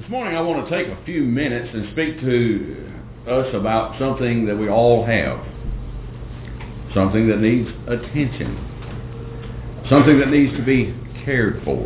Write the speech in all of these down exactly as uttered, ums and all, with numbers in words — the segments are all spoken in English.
This morning I want to take a few minutes and speak to us about something that we all have. Something that needs attention. Something that needs to be cared for.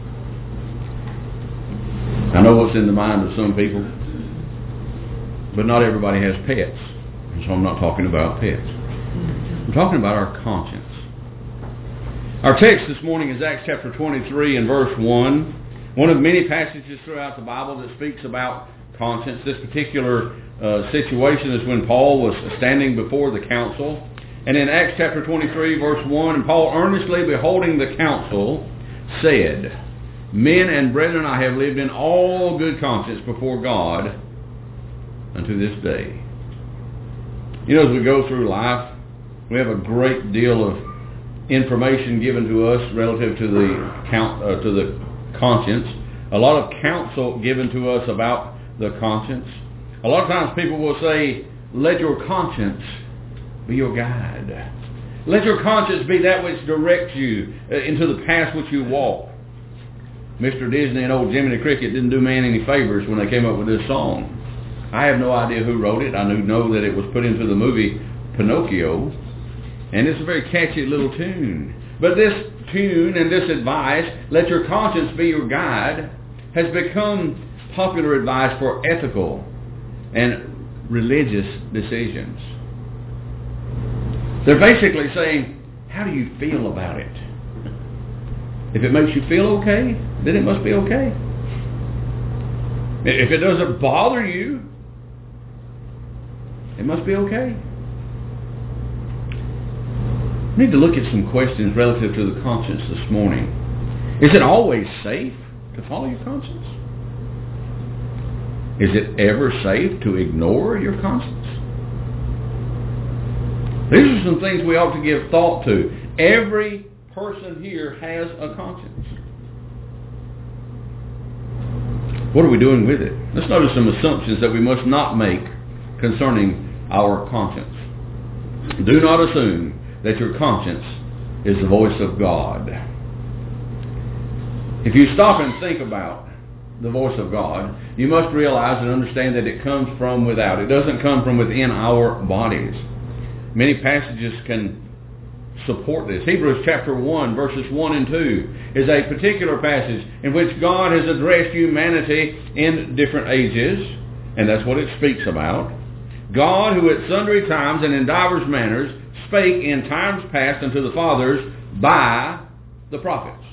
I know what's in the mind of some people, but not everybody has pets. So I'm not talking about pets. I'm talking about our conscience. Our text this morning is Acts chapter twenty-three and verse one. One of many passages throughout the Bible that speaks about conscience. This particular uh, situation is when Paul was standing before the council. And in Acts chapter twenty-three, verse one, and Paul, earnestly beholding the council, said, Men and brethren, I have lived in all good conscience before God unto this day. You know, as we go through life, we have a great deal of information given to us relative to the count, uh, to the conscience. A lot of counsel given to us about the conscience. A lot of times people will say, let your conscience be your guide. Let your conscience be that which directs you into the path which you walk. Mister Disney and old Jiminy Cricket didn't do man any favors when they came up with this song. I have no idea who wrote it. I know that it was put into the movie Pinocchio. And it's a very catchy little tune. But this tune and this advice, let your conscience be your guide, has become popular advice for ethical and religious decisions. They're basically saying, how do you feel about it? If it makes you feel okay, then it must be okay. If it doesn't bother you, it must be okay. We need to look at some questions relative to the conscience this morning. Is it always safe to follow your conscience? Is it ever safe to ignore your conscience? These are some things we ought to give thought to. Every person here has a conscience. What are we doing with it? Let's notice some assumptions that we must not make concerning our conscience. Do not assume that your conscience is the voice of God. If you stop and think about the voice of God, you must realize and understand that it comes from without. It doesn't come from within our bodies. Many passages can support this. Hebrews chapter one, verses one and two is a particular passage in which God has addressed humanity in different ages, and that's what it speaks about. God, who at sundry times and in divers manners spake in times past unto the fathers by the prophets.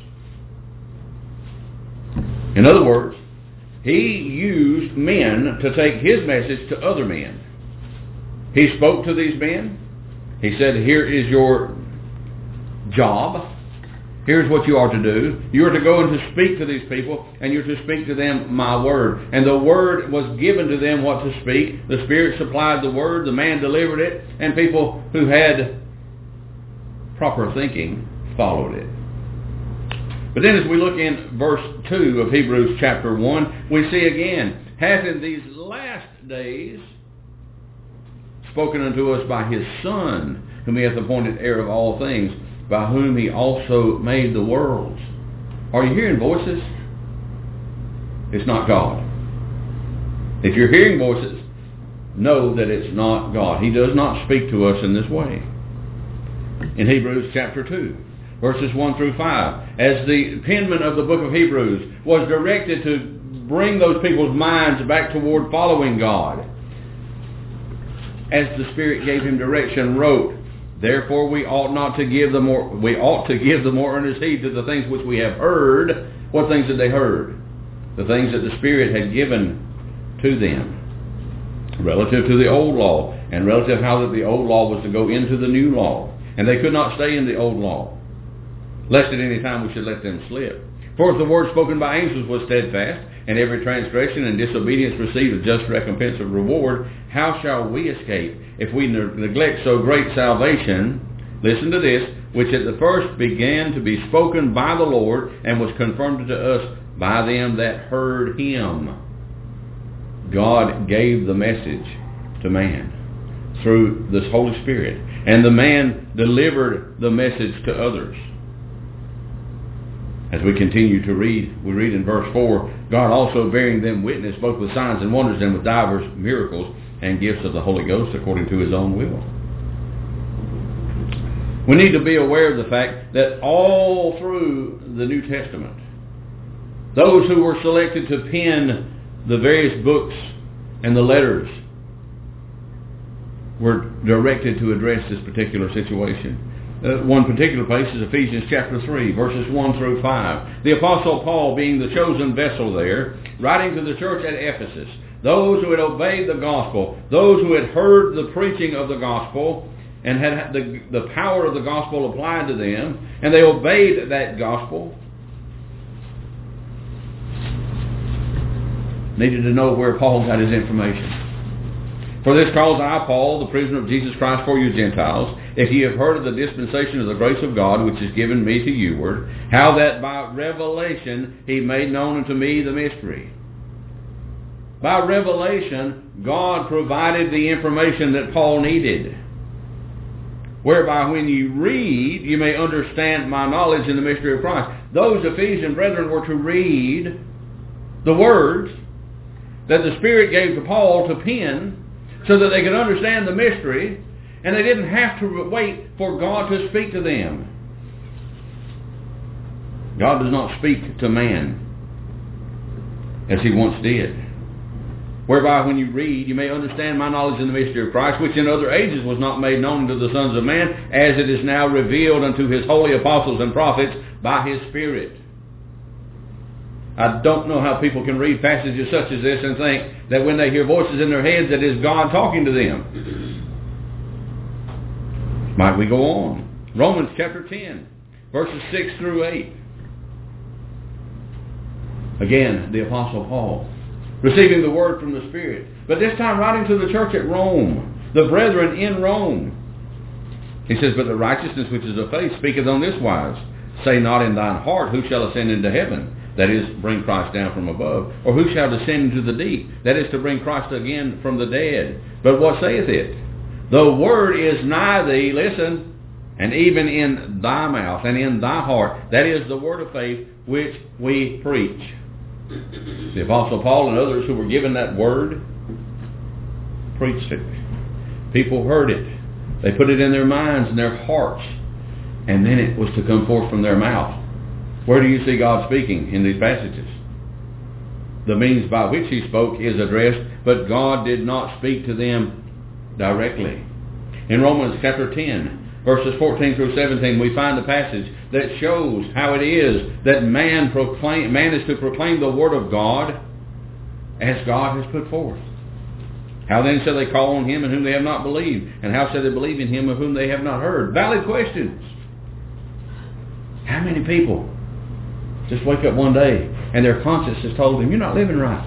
In other words, he used men to take his message to other men. He spoke to these men. He said, here is your job. Here's what you are to do. You are to go and to speak to these people, and you're to speak to them my word. And the word was given to them what to speak. The Spirit supplied the word. The man delivered it. And people who had proper thinking followed it. But then as we look in verse two of Hebrews chapter one, we see again, hath in these last days spoken unto us by his Son, whom he hath appointed heir of all things, by whom he also made the worlds. Are you hearing voices? It's not God. If you're hearing voices, know that it's not God. He does not speak to us in this way. In Hebrews chapter two, verses one through five, as the penman of the book of Hebrews was directed to bring those people's minds back toward following God, as the Spirit gave him direction, wrote, Therefore we ought not to give the more we ought to give the more earnest heed to the things which we have heard. What things had they heard? The things that the Spirit had given to them, relative to the old law, and relative how that the old law was to go into the new law. And they could not stay in the old law, lest at any time we should let them slip. For if the word spoken by angels was steadfast, and every transgression and disobedience received a just recompense of reward, how shall we escape if we neglect so great salvation? Listen to this, which at the first began to be spoken by the Lord, and was confirmed to us by them that heard him. God gave the message to man through this Holy Spirit, and the man delivered the message to others. As we continue to read, we read in verse four, God also bearing them witness both with signs and wonders and with divers miracles and gifts of the Holy Ghost according to his own will. We need to be aware of the fact that all through the New Testament, those who were selected to pen the various books and the letters were directed to address this particular situation. Uh, one particular place is Ephesians chapter three, verses one through five. The Apostle Paul, being the chosen vessel there, writing to the church at Ephesus, those who had obeyed the gospel, those who had heard the preaching of the gospel, and had the, the power of the gospel applied to them, and they obeyed that gospel, needed to know where Paul got his information. For this cause I, Paul, the prisoner of Jesus Christ for you Gentiles, if ye have heard of the dispensation of the grace of God, which is given me to youward, how that by revelation he made known unto me the mystery. By revelation, God provided the information that Paul needed, whereby when you read, you may understand my knowledge in the mystery of Christ. Those Ephesian brethren were to read the words that the Spirit gave to Paul to pen so that they could understand the mystery, and they didn't have to wait for God to speak to them. God does not speak to man as he once did. Whereby when you read, you may understand my knowledge in the mystery of Christ, which in other ages was not made known to the sons of man, as it is now revealed unto his holy apostles and prophets by his Spirit. I don't know how people can read passages such as this and think that when they hear voices in their heads that is God talking to them. Might we go on? Romans chapter ten, verses six through eight. Again, the Apostle Paul, receiving the word from the Spirit, but this time writing to the church at Rome, the brethren in Rome. He says, but the righteousness which is of faith speaketh on this wise, say not in thine heart, who shall ascend into heaven? That is, bring Christ down from above. Or who shall descend into the deep? That is, to bring Christ again from the dead. But what saith it? The word is nigh thee, listen, and even in thy mouth and in thy heart. That is the word of faith which we preach. The Apostle Paul and others who were given that word preached it. People heard it. They put it in their minds and their hearts. And then it was to come forth from their mouth. Where do you see God speaking in these passages? The means by which he spoke is addressed, but God did not speak to them directly. In Romans chapter ten, verses fourteen through seventeen, we find a passage that shows how it is that man proclaim, man is to proclaim the word of God as God has put forth. How then shall they call on him in whom they have not believed? And how shall they believe in him of whom they have not heard? Valid questions. How many people just wake up one day and their conscience has told them, you're not living right.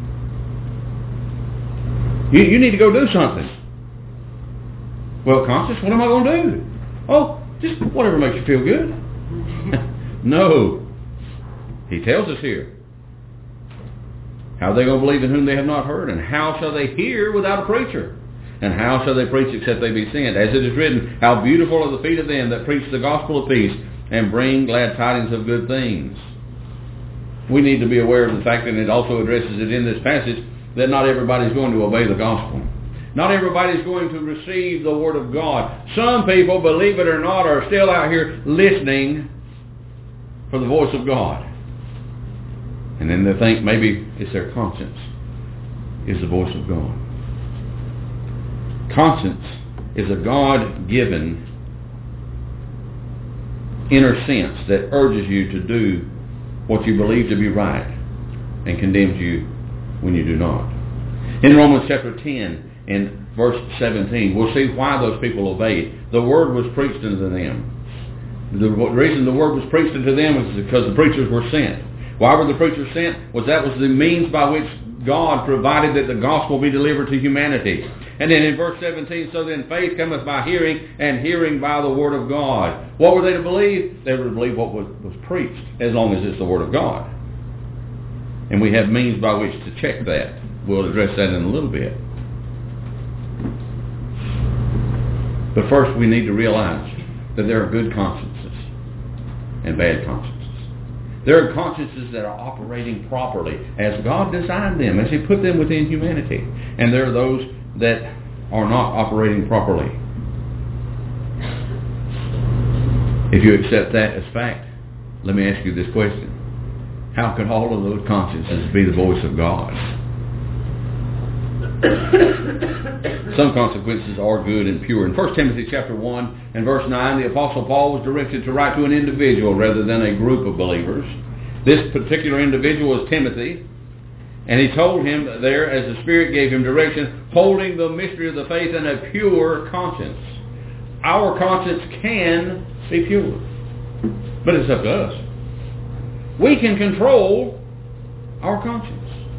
You, you need to go do something. Well, conscience, what am I going to do? Oh, just whatever makes you feel good. No. He tells us here. How are they going to believe in whom they have not heard? And how shall they hear without a preacher? And how shall they preach except they be sent? As it is written, how beautiful are the feet of them that preach the gospel of peace and bring glad tidings of good things. We need to be aware of the fact, and it also addresses it in this passage, that not everybody is going to obey the gospel. Not everybody is going to receive the word of God. Some people, believe it or not, are still out here listening for the voice of God. And then they think maybe it's their conscience is the voice of God. Conscience is a God-given inner sense that urges you to do what you believe to be right and condemns you when you do not. In Romans chapter ten and verse seventeen, we'll see why those people obeyed. The word was preached unto them. The reason the word was preached unto them was because the preachers were sent. Why were the preachers sent? Was that was the means by which God provided that the gospel be delivered to humanity. And then in verse seventeen, so then faith cometh by hearing, and hearing by the word of God. What were they to believe? They were to believe what was, was preached, as long as it's the word of God. And we have means by which to check that. We'll address that in a little bit. But first we need to realize that there are good consciences and bad consciences. There are consciences that are operating properly as God designed them, as He put them within humanity. And there are those that are not operating properly. If you accept that as fact, let me ask you this question. How could all of those consciences be the voice of God? Some consequences are good and pure. In First Timothy chapter one and verse nine, the Apostle Paul was directed to write to an individual rather than a group of believers. This particular individual was Timothy, and he told him there, as the Spirit gave him direction, holding the mystery of the faith in a pure conscience. Our conscience can be pure, but it's up to us. We can control our conscience.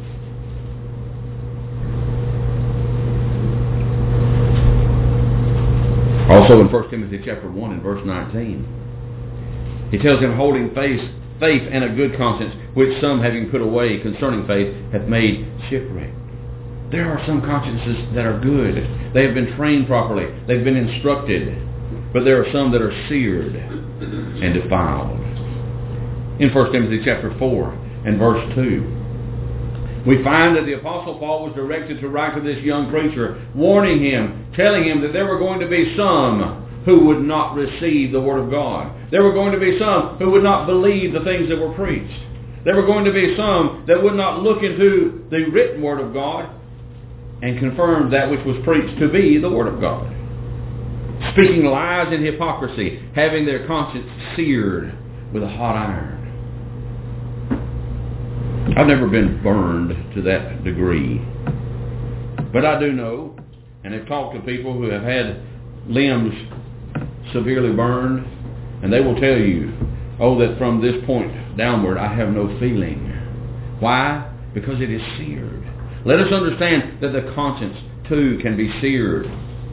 Also in First Timothy chapter one and verse nineteen, he tells him, holding faith, faith and a good conscience, which some, having put away concerning faith, have made shipwreck. There are some consciences that are good. They have been trained properly. They've been instructed. But there are some that are seared and defiled. In First Timothy chapter four and verse two, we find that the Apostle Paul was directed to write to this young preacher, warning him, telling him that there were going to be some who would not receive the Word of God. There were going to be some who would not believe the things that were preached. There were going to be some that would not look into the written Word of God and confirm that which was preached to be the Word of God. Speaking lies and hypocrisy, having their conscience seared with a hot iron. I've never been burned to that degree. But I do know, and have talked to people who have had limbs severely burned, and they will tell you, oh, that from this point downward I have no feeling. Why? Because it is seared. Let us understand that the conscience too can be seared.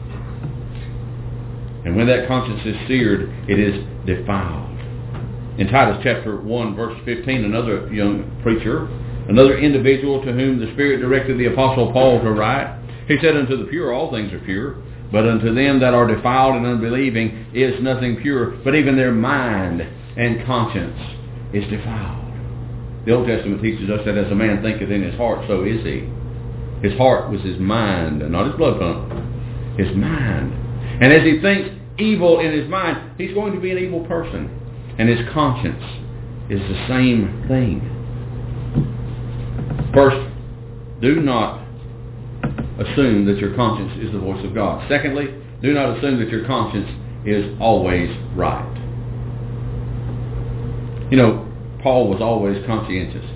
And when that conscience is seared, it is defiled. In Titus chapter one, verse fifteen, another young preacher, another individual to whom the Spirit directed the Apostle Paul to write, he said, unto the pure all things are pure, but unto them that are defiled and unbelieving is nothing pure, but even their mind and conscience is defiled. The Old Testament teaches us that as a man thinketh in his heart, so is he. His heart was his mind, and not his blood pump. His mind. And as he thinks evil in his mind, he's going to be an evil person. And his conscience is the same thing. First, do not assume that your conscience is the voice of God. Secondly, do not assume that your conscience is always right. You know, Paul was always conscientious.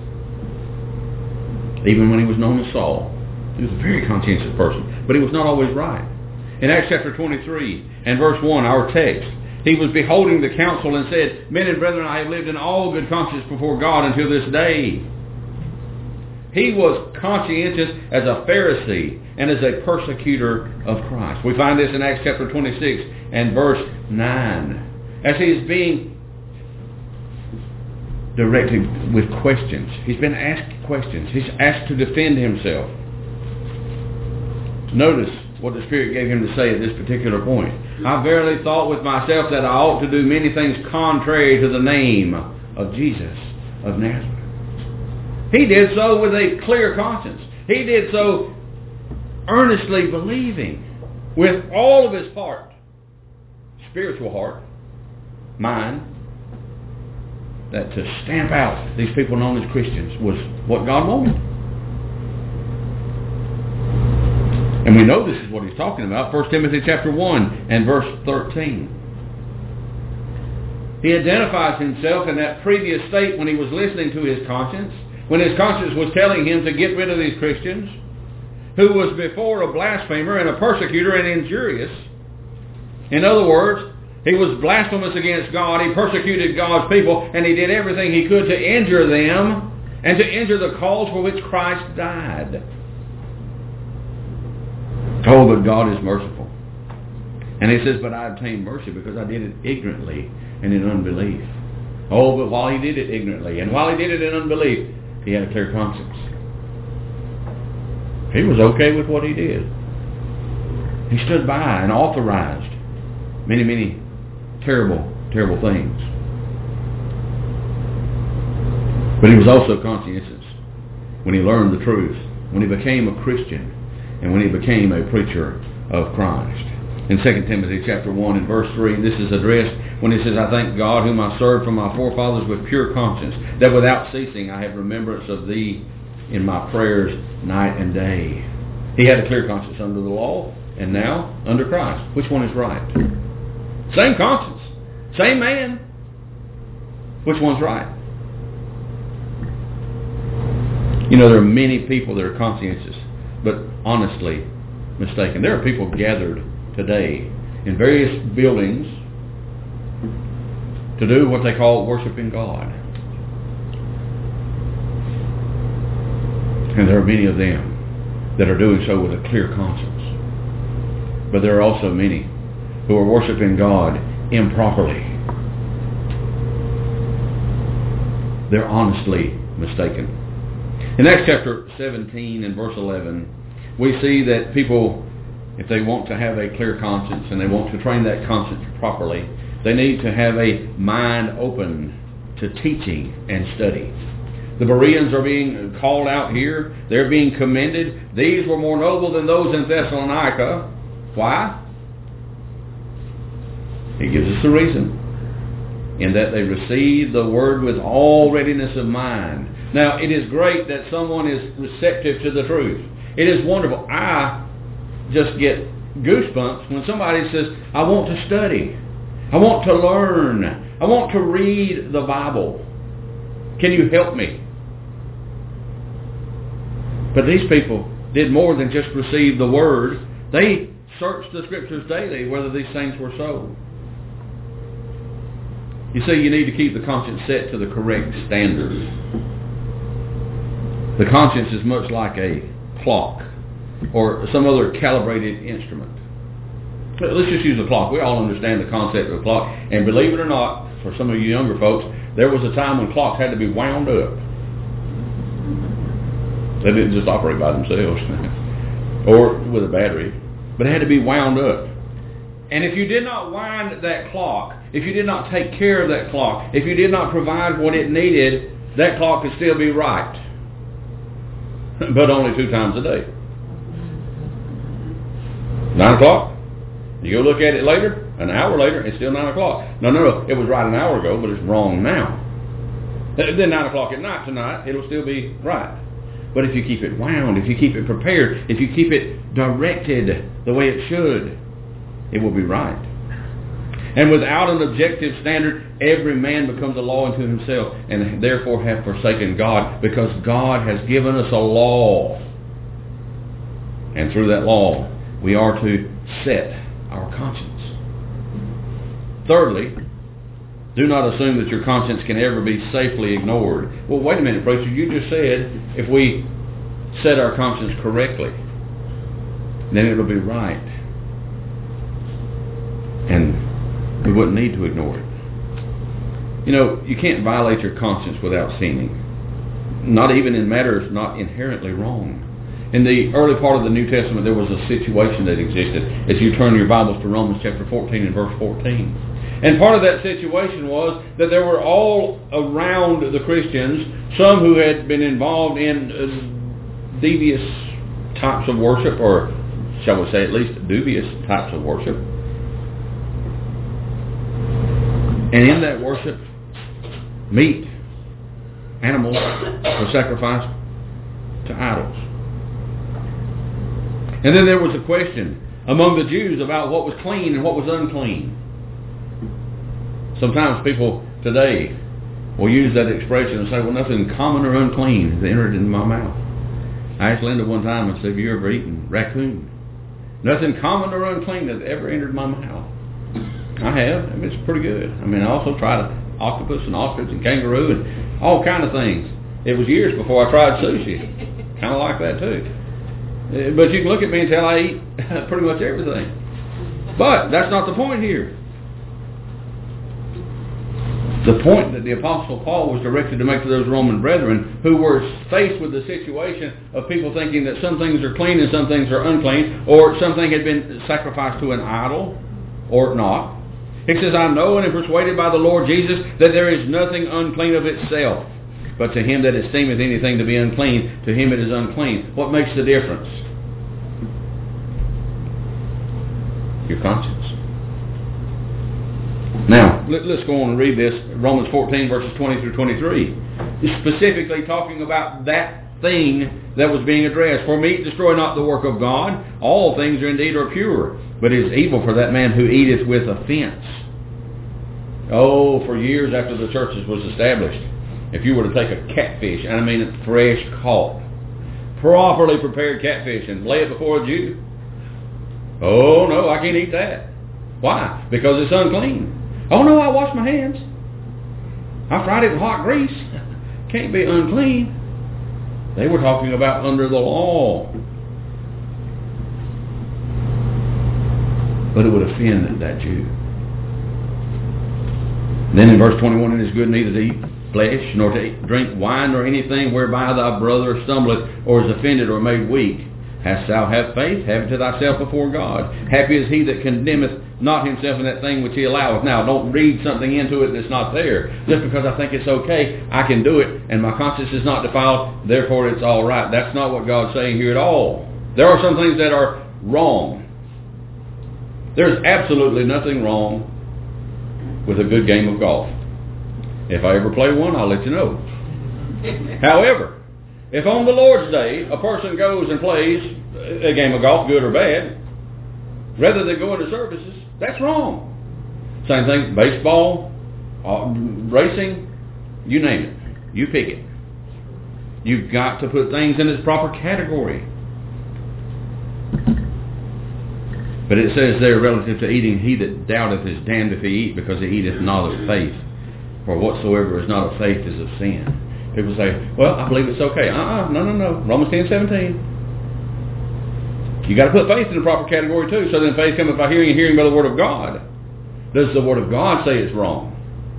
Even when he was known as Saul. He was a very conscientious person. But he was not always right. In Acts chapter twenty-three and verse one, our text, he was beholding the council and said, Men and brethren, I have lived in all good conscience before God until this day. He was conscientious as a Pharisee and as a persecutor of Christ. We find this in Acts chapter twenty-six and verse nine. As he is being directed with questions. He's been asked questions. He's asked to defend himself. Notice what the Spirit gave him to say at this particular point. I verily thought with myself that I ought to do many things contrary to the name of Jesus of Nazareth. He did so with a clear conscience. He did so earnestly believing with all of his heart, spiritual heart, mind, that to stamp out these people known as Christians was what God wanted. And we know this is what he's talking about. First Timothy chapter one and verse thirteen. He identifies himself in that previous state when he was listening to his conscience, when his conscience was telling him to get rid of these Christians, who was before a blasphemer and a persecutor and injurious. In other words, he was blasphemous against God, he persecuted God's people, and he did everything he could to injure them and to injure the cause for which Christ died. Oh, but God is merciful. And he says, but I obtained mercy because I did it ignorantly and in unbelief. Oh, but while he did it ignorantly and while he did it in unbelief, he had a clear conscience. He was okay with what he did. He stood by and authorized many, many terrible, terrible things. But he was also conscientious when he learned the truth, when he became a Christian, and when he became a preacher of Christ. In Second Timothy chapter one and verse three, this is addressed when he says, I thank God whom I served from my forefathers with pure conscience, that without ceasing I have remembrance of thee in my prayers night and day. He had a clear conscience under the law, and now under Christ. Which one is right? Same conscience, same man. Which one's right? You know, there are many people that are conscientious, but honestly mistaken. There are people gathered today in various buildings to do what they call worshiping God. And there are many of them that are doing so with a clear conscience. But there are also many who are worshiping God improperly. They're honestly mistaken. In Acts chapter seventeen and verse eleven, we see that people, if they want to have a clear conscience and they want to train that conscience properly, they need to have a mind open to teaching and study. The Bereans are being called out here. They're being commended. These were more noble than those in Thessalonica. Why? He gives us the reason. In that they received the word with all readiness of mind. Now, it is great that someone is receptive to the truth. It is wonderful. I just get goosebumps when somebody says, I want to study. I want to learn. I want to read the Bible. Can you help me? But these people did more than just receive the word. They searched the Scriptures daily whether these things were so. You see, you need to keep the conscience set to the correct standards. The conscience is much like a clock or some other calibrated instrument. Let's just use a clock. We all understand the concept of a clock. And believe it or not, for some of you younger folks, there was a time when clocks had to be wound up. They didn't just operate by themselves or with a battery, but it had to be wound up. And if you did not wind that clock, if you did not take care of that clock, if you did not provide what it needed, that clock could still be right. But only two times a day. Nine o'clock. You go look at it later, an hour later, it's still nine o'clock. No, no, no, it was right an hour ago, but it's wrong now. Then nine o'clock at night tonight, it'll still be right. But if you keep it wound, if you keep it prepared, if you keep it directed the way it should, it will be right. And without an objective standard, every man becomes a law unto himself, and therefore have forsaken God, because God has given us a law. And through that law, we are to set our conscience. Thirdly, do not assume that your conscience can ever be safely ignored. Well, wait a minute, preacher. You just said if we set our conscience correctly, then it'll be right. And we wouldn't need to ignore it. You know, you can't violate your conscience without sinning. Not even in matters not inherently wrong. In the early part of the New Testament, there was a situation that existed. As you turn your Bibles to Romans chapter fourteen and verse fourteen. And part of that situation was that there were all around the Christians some who had been involved in uh, devious types of worship, or shall we say at least dubious types of worship. And in that worship, meat, animals were sacrificed to idols. And then there was a question among the Jews about what was clean and what was unclean. Sometimes people today will use that expression and say, well, nothing common or unclean has entered into my mouth. I asked Linda one time, I said, have you ever eaten raccoon? Nothing common or unclean has ever entered my mouth. I have. I mean, it's pretty good. I mean, I also tried octopus and ostrich and kangaroo and all kind of things. It was years before I tried sushi. Kind of like that too. But you can look at me and tell I eat pretty much everything. But that's not the point here. The point that the Apostle Paul was directed to make to those Roman brethren who were faced with the situation of people thinking that some things are clean and some things are unclean, or something had been sacrificed to an idol or not. He says, I know and am persuaded by the Lord Jesus that there is nothing unclean of itself. But to him that esteemeth anything to be unclean, to him it is unclean. What makes the difference? Your conscience. Now, let, let's go on and read this. Romans fourteen, verses twenty through twenty-three. It's specifically talking about that thing that was being addressed. For meat destroy not the work of God. All things are indeed are pure. But it is evil for that man who eateth with offense. Oh, for years after the churches was established, if you were to take a catfish, and I mean a fresh caught, properly prepared catfish, and lay it before a Jew, oh no, I can't eat that. Why? Because it's unclean. Oh no, I washed my hands. I fried it in hot grease. Can't be unclean. They were talking about under the law. But it would offend that Jew. Then in verse twenty-one, it is good neither to eat flesh, nor to eat, drink wine, nor anything whereby thy brother stumbleth, or is offended, or made weak. Hast thou have faith? Have it to thyself before God. Happy is he that condemneth not himself in that thing which he alloweth. Now, don't read something into it that's not there. Just because I think it's okay, I can do it, and my conscience is not defiled, therefore it's all right. That's not what God's saying here at all. There are some things that are wrong. There's absolutely nothing wrong with a good game of golf. If I ever play one, I'll let you know. However, if on the Lord's Day a person goes and plays a game of golf, good or bad, rather than going to services, that's wrong. Same thing, baseball, uh, racing, you name it. You pick it. You've got to put things in its proper category. But it says there relative to eating, he that doubteth is damned if he eat, because he eateth not of faith. For whatsoever is not of faith is of sin. People say, well, I believe it's okay. Uh-uh, no, no, no. Romans ten seventeen. You got to put faith in the proper category too. So then faith cometh by hearing, and hearing by the Word of God. Does the Word of God say it's wrong?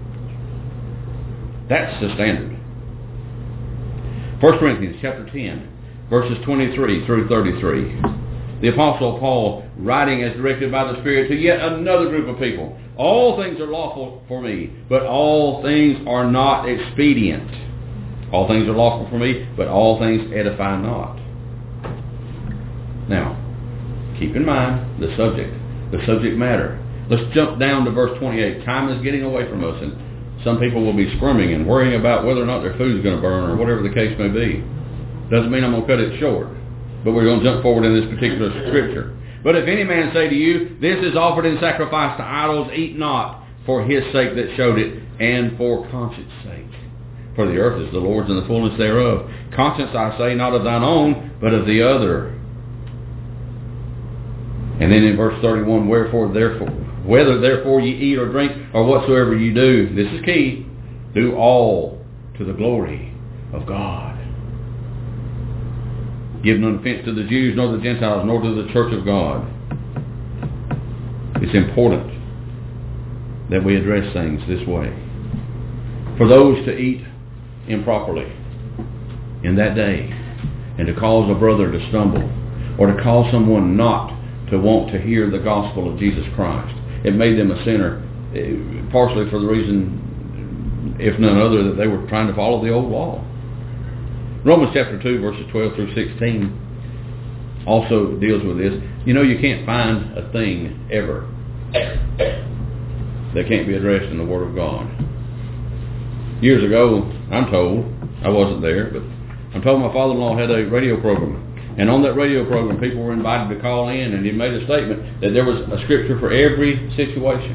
That's the standard. First Corinthians chapter ten, verses twenty-three through thirty-three. The Apostle Paul, writing as directed by the Spirit to yet another group of people. All things are lawful for me, but all things are not expedient. All things are lawful for me, but all things edify not. Now, keep in mind the subject, the subject matter. Let's jump down to verse twenty-eight. Time is getting away from us, and some people will be squirming and worrying about whether or not their food is going to burn, or whatever the case may be. Doesn't mean I'm going to cut it short, but we're going to jump forward in this particular scripture. But if any man say to you, this is offered in sacrifice to idols, eat not, for his sake that showed it, and for conscience sake. For the earth is the Lord's and the fullness thereof. Conscience, I say, not of thine own, but of the other. And then in verse thirty-one, wherefore, therefore, whether therefore ye eat or drink, or whatsoever you do, this is key, do all to the glory of God. Give none offense to the Jews, nor the Gentiles, nor to the church of God. It's important that we address things this way. For those to eat improperly in that day, and to cause a brother to stumble, or to cause someone not to want to hear the gospel of Jesus Christ, it made them a sinner, partially for the reason, if none other, that they were trying to follow the old law. Romans chapter two, verses twelve through sixteen also deals with this. You know, you can't find a thing ever that can't be addressed in the Word of God. Years ago, I'm told, I wasn't there, but I'm told my father-in-law had a radio program. And on that radio program, people were invited to call in, and he made a statement that there was a scripture for every situation.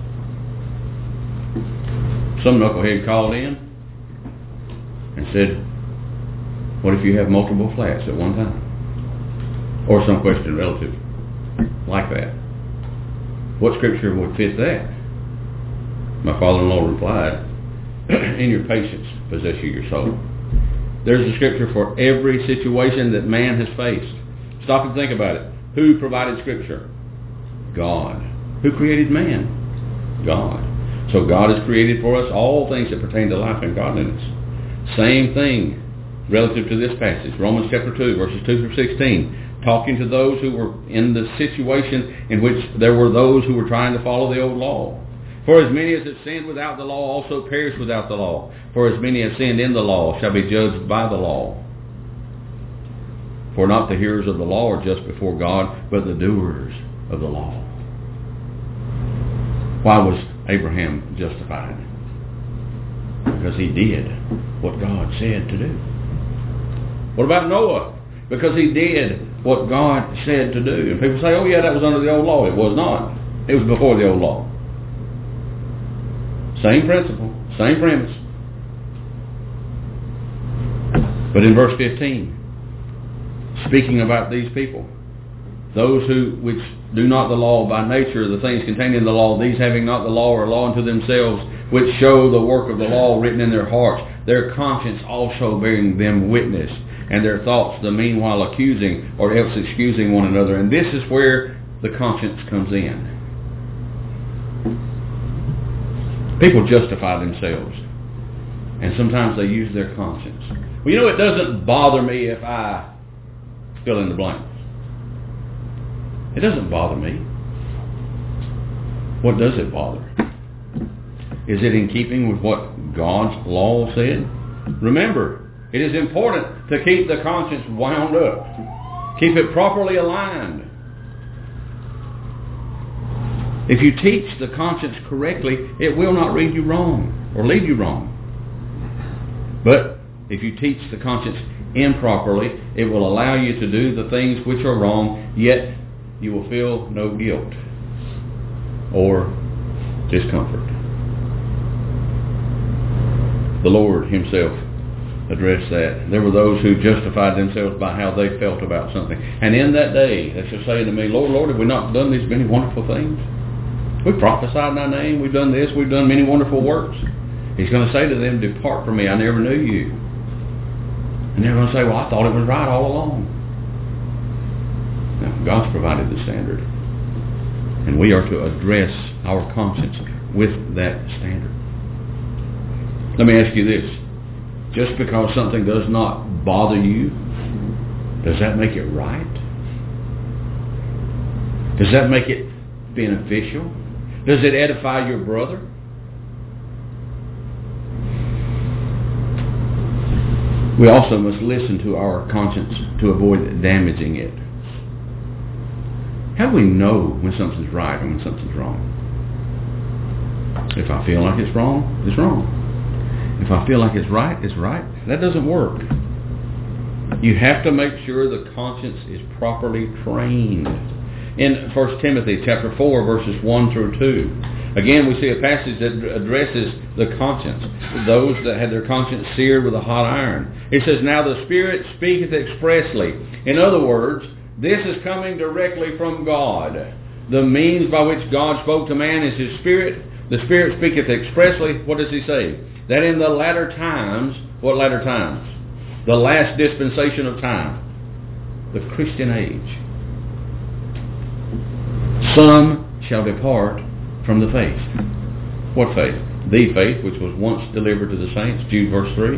Some knucklehead called in and said, what if you have multiple flats at one time? Or some question relative like that. What scripture would fit that? My father-in-law replied, in your patience possess you your soul. There's a scripture for every situation that man has faced. Stop and think about it. Who provided scripture? God. Who created man? God. So God has created for us all things that pertain to life and godliness. Same thing relative to this passage. Romans chapter two, verses two through sixteen. Talking to those who were in the situation in which there were those who were trying to follow the old law. For as many as have sinned without the law also perish without the law. For as many as sinned in the law shall be judged by the law. For not the hearers of the law are just before God, but the doers of the law. Why was Abraham justified? Because he did what God said to do. What about Noah? Because he did what God said to do. And people say, oh yeah, that was under the old law. It was not. It was before the old law. Same principle, same premise. But in verse fifteen, speaking about these people, those who which do not the law by nature, the things contained in the law, these having not the law are law unto themselves, which show the work of the law written in their hearts, their conscience also bearing them witness, and their thoughts the meanwhile accusing or else excusing one another. And this is where the conscience comes in. People justify themselves, and sometimes they use their conscience. Well, you know, it doesn't bother me if I fill in the blanks. It doesn't bother me. What does it bother? Is it in keeping with what God's law said? Remember, it is important to keep the conscience wound up. Keep it properly aligned. If you teach the conscience correctly, it will not read you wrong or lead you wrong. But if you teach the conscience improperly, it will allow you to do the things which are wrong, yet you will feel no guilt or discomfort. The Lord himself addressed that. There were those who justified themselves by how they felt about something. And in that day, they shall say to me, Lord, Lord, have we not done these many wonderful things? We prophesied in thy name. We've done this. We've done many wonderful works. He's going to say to them, depart from me. I never knew you. And they're going to say, well, I thought it was right all along. Now, God's provided the standard. And we are to address our conscience with that standard. Let me ask you this. Just because something does not bother you, does that make it right? Does that make it beneficial? Does it edify your brother? We also must listen to our conscience to avoid damaging it. How do we know when something's right and when something's wrong? If I feel like it's wrong, it's wrong. If I feel like it's right, it's right. That doesn't work. You have to make sure the conscience is properly trained. In First Timothy chapter four, verses one through two, again we see a passage that addresses the conscience, those that had their conscience seared with a hot iron. It says, now the Spirit speaketh expressly. In other words, this is coming directly from God. The means by which God spoke to man is His Spirit. The Spirit speaketh expressly. What does He say? That in the latter times, what latter times? The last dispensation of time, the Christian age, some shall depart from the faith. What faith? The faith which was once delivered to the saints, Jude verse three.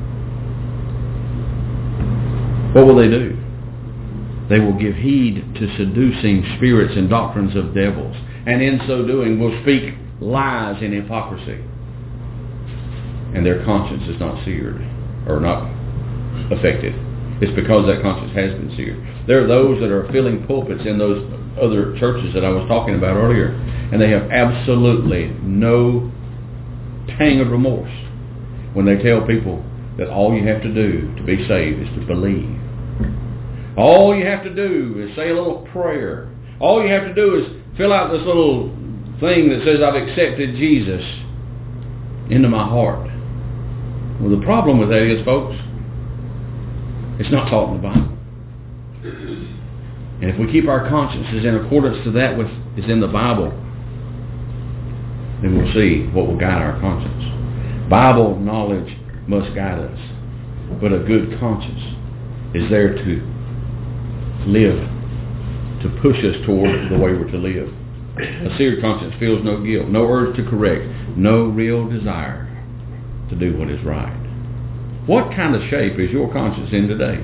What will they do? They will give heed to seducing spirits and doctrines of devils, and in so doing will speak lies and hypocrisy. And their conscience is not seared, or not affected. It's because that conscience has been seared. There are those that are filling pulpits in those other churches that I was talking about earlier, and they have absolutely no pang of remorse when they tell people that all you have to do to be saved is to believe. All you have to do is say a little prayer. All you have to do is fill out this little thing that says, I've accepted Jesus into my heart. Well, the problem with that is, folks, it's not taught in the Bible. And if we keep our consciences in accordance to that which is in the Bible, then we'll see what will guide our conscience. Bible knowledge must guide us, but a good conscience is there to live, to push us toward the way we're to live. A seared conscience feels no guilt, no urge to correct, no real desire to do what is right. What kind of shape is your conscience in today?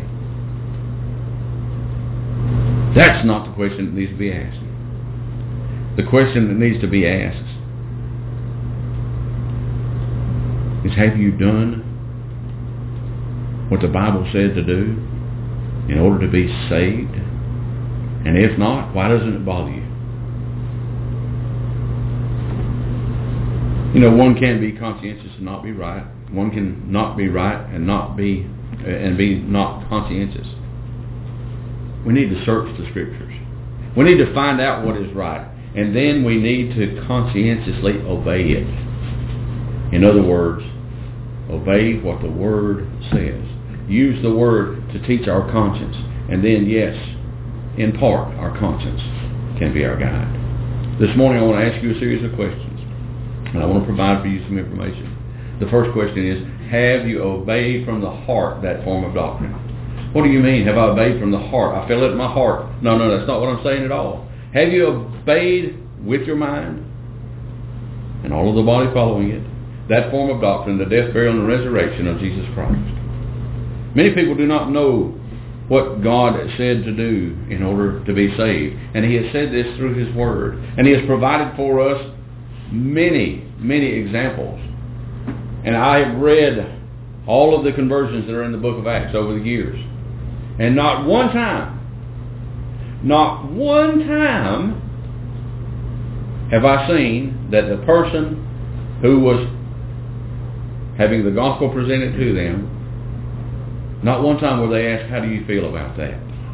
That's not the question that needs to be asked. The question that needs to be asked is, have you done what the Bible said to do in order to be saved? And if not, why doesn't it bother you? You know, one can be conscientious and not be right. One can not be right and not be and be not conscientious. We need to search the Scriptures. We need to find out what is right, and then we need to conscientiously obey it. In other words, obey what the Word says. Use the Word to teach our conscience, and then, yes, in part, our conscience can be our guide. This morning I want to ask you a series of questions, and I want to provide for you some information. The first question is, have you obeyed from the heart that form of doctrine? What do you mean, have I obeyed from the heart? I feel it in my heart. No, no, that's not what I'm saying at all. Have you obeyed with your mind, and all of the body following it, that form of doctrine, the death, burial, and resurrection of Jesus Christ? Many people do not know what God said to do in order to be saved. And He has said this through His Word. And He has provided for us many, many examples. And I have read all of the conversions that are in the book of Acts over the years. And not one time, not one time have I seen that the person who was having the gospel presented to them, not one time were they asked, how do you feel about that?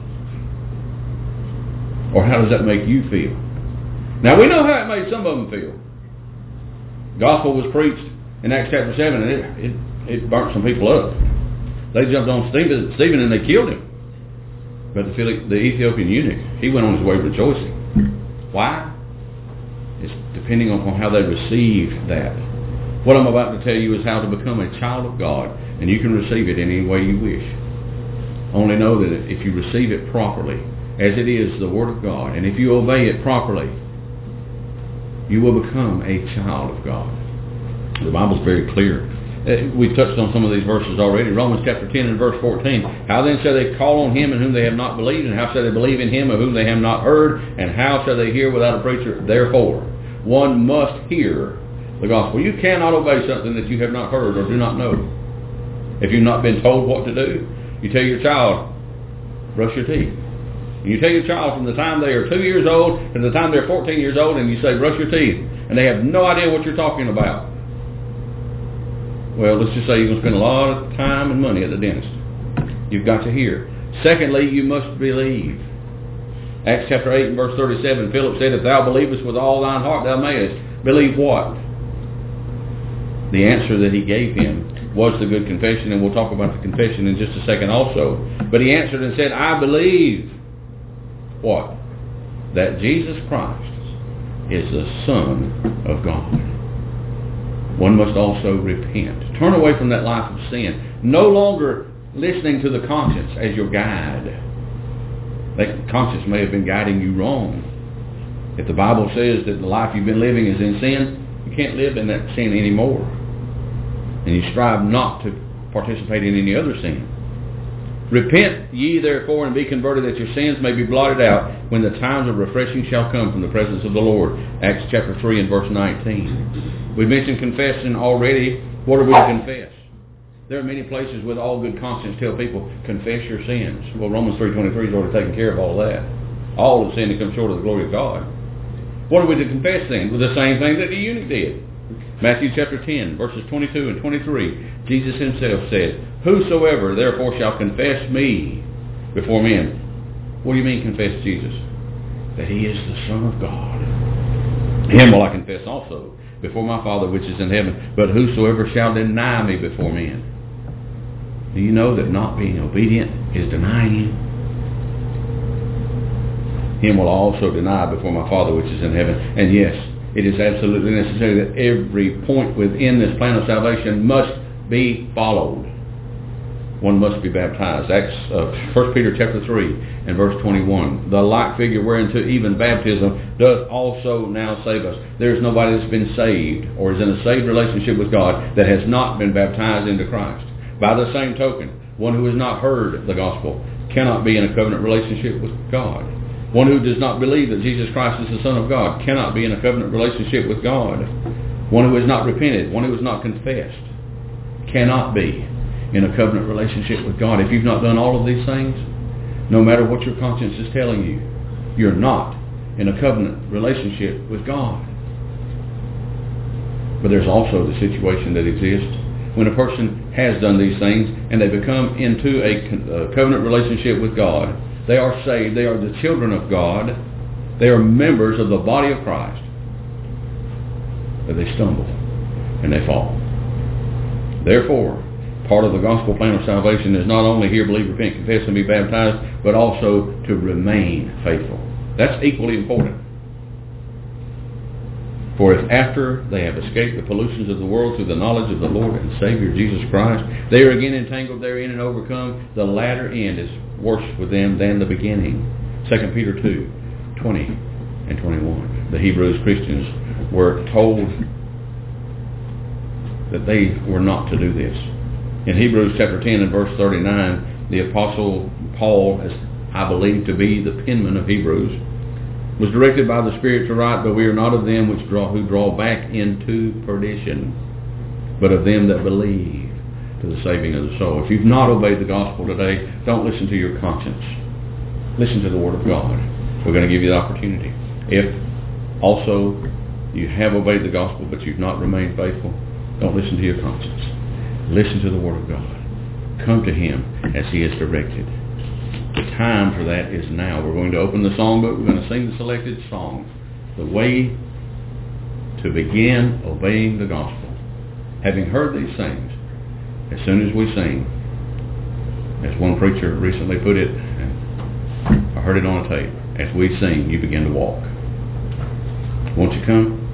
Or how does that make you feel? Now we know how it made some of them feel. Gospel was preached in Acts chapter seven, and it, it, it burnt some people up. They jumped on Stephen, Stephen and they killed him. But the, the Ethiopian eunuch, he went on his way rejoicing. Why? It's depending on how they received that. What I'm about to tell you is how to become a child of God, and you can receive it any way you wish. Only know that if you receive it properly, as it is the Word of God, and if you obey it properly, you will become a child of God. The Bible's very clear. We've touched on some of these verses already. Romans chapter ten and verse fourteen. How then shall they call on Him in whom they have not believed? And how shall they believe in Him of whom they have not heard? And how shall they hear without a preacher? Therefore, one must hear the gospel. You cannot obey something that you have not heard or do not know. If you've not been told what to do, you tell your child, brush your teeth. And you tell your child from the time they are two years old to the time they're fourteen years old, and you say, brush your teeth. And they have no idea what you're talking about. Well, let's just say you're going to spend a lot of time and money at the dentist. You've got to hear. Secondly, you must believe. Acts chapter eight and verse thirty-seven, Philip said, if thou believest with all thine heart, thou mayest. Believe what? The answer that he gave him was the good confession, and we'll talk about the confession in just a second also. But he answered and said, I believe what? That Jesus Christ is the Son of God. One must also repent. Turn away from that life of sin. No longer listening to the conscience as your guide. That conscience may have been guiding you wrong. If the Bible says that the life you've been living is in sin, you can't live in that sin anymore. And you strive not to participate in any other sin. Repent ye therefore and be converted, that your sins may be blotted out when the times of refreshing shall come from the presence of the Lord. Acts chapter three and verse nineteen. We mentioned confession already. What are we to confess? There are many places with all good conscience tell people, confess your sins. Well, Romans three twenty-three has already taken care of all of that. All have sinned and come short of the glory of God. What are we to confess then? Well, the same thing that the eunuch did. Matthew chapter ten, verses twenty-two and twenty-three. Jesus himself said, whosoever therefore shall confess me before men. What do you mean confess Jesus? That he is the Son of God. Him will I confess also before my Father which is in heaven. But whosoever shall deny me before men. Do you know that not being obedient is denying him? Him will also deny before my Father which is in heaven. And yes, it is absolutely necessary that every point within this plan of salvation must be followed. One must be baptized. Acts, uh, First Peter chapter three and verse twenty-one. The like figure whereunto even baptism does also now save us. There is nobody that's been saved or is in a saved relationship with God that has not been baptized into Christ. By the same token, one who has not heard the gospel cannot be in a covenant relationship with God. One who does not believe that Jesus Christ is the Son of God cannot be in a covenant relationship with God. One who has not repented, one who has not confessed, cannot be in a covenant relationship with God. If you've not done all of these things, no matter what your conscience is telling you, you're not in a covenant relationship with God. But there's also the situation that exists when a person has done these things and they become into a covenant relationship with God. They are saved. They are the children of God. They are members of the body of Christ. But they stumble and they fall. Therefore, part of the gospel plan of salvation is not only hear, believe, repent, confess, and be baptized, but also to remain faithful. That's equally important. For if after they have escaped the pollutions of the world through the knowledge of the Lord and Savior Jesus Christ, they are again entangled therein and overcome, the latter end is worse with them than the beginning. Second Peter two, twenty and twenty-one. The Hebrews Christians were told that they were not to do this. In Hebrews chapter ten and verse thirty-nine, the Apostle Paul, as I believe to be the penman of Hebrews, was directed by the Spirit to write, but we are not of them which draw who draw back into perdition, but of them that believe to the saving of the soul. If you've not obeyed the gospel today, don't listen to your conscience. Listen to the Word of God. We're going to give you the opportunity. If also you have obeyed the gospel, but you've not remained faithful, don't listen to your conscience. Listen to the Word of God. Come to Him as He is directed. The time for that is now. We're going to open the songbook. We're going to sing the selected songs. The way to begin obeying the gospel. Having heard these things, as soon as we sing, as one preacher recently put it, and I heard it on a tape, as we sing, you begin to walk. Won't you come?